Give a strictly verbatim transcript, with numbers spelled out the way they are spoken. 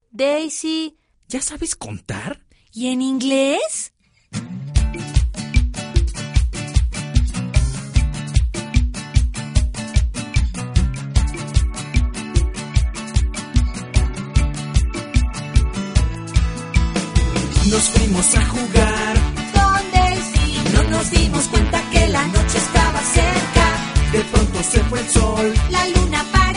Daisy. ¿Ya sabes contar? ¿Y en inglés? Nos fuimos a jugar Con Daisy. y no nos dimos cuenta que la noche estaba cerca. De pronto se fue el sol. La luna para